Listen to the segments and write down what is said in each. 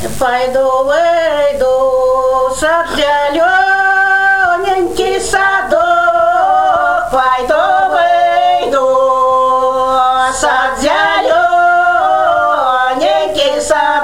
Пойду, выйду, сад зелененький садок, пойду, выйду, сад зелененький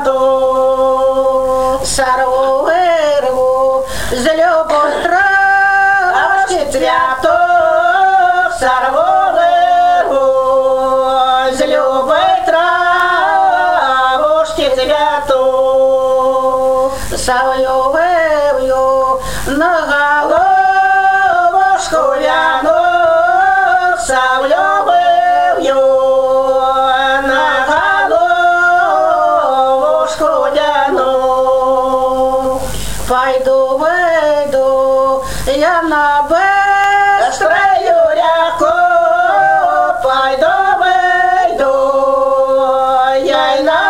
садок, сорву, вырву, с любой травки цветок, сорву, вырву, с любой травушки цветок, совью, вырву, на головушку вяну, совью, вырву, на головушку вяну. Пойду, выйду, я на быструю реку, пойду, выйду, я и на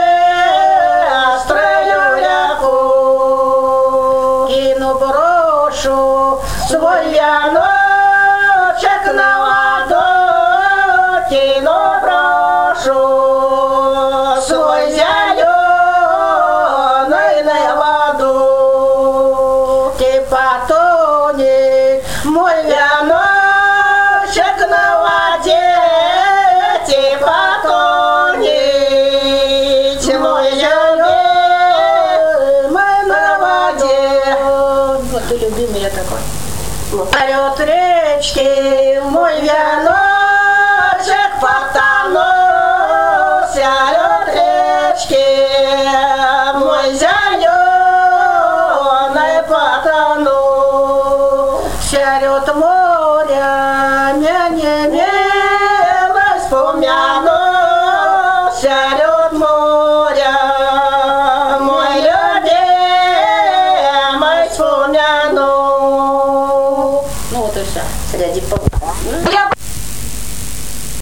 быструю реку, кину, брошу свой вяночек на воду, кину, брошу свой зеленый на воду. Потонет мой вяночек на воде, потонет мой любимый на воде. Вот ты любимый я такой. Орет речки мой вяночек, потонулся, орет речки мой зеленый потонул. Сярет море, не милость помяну, сярет море, мой любимый вспомяну. Ну вот и все. Среди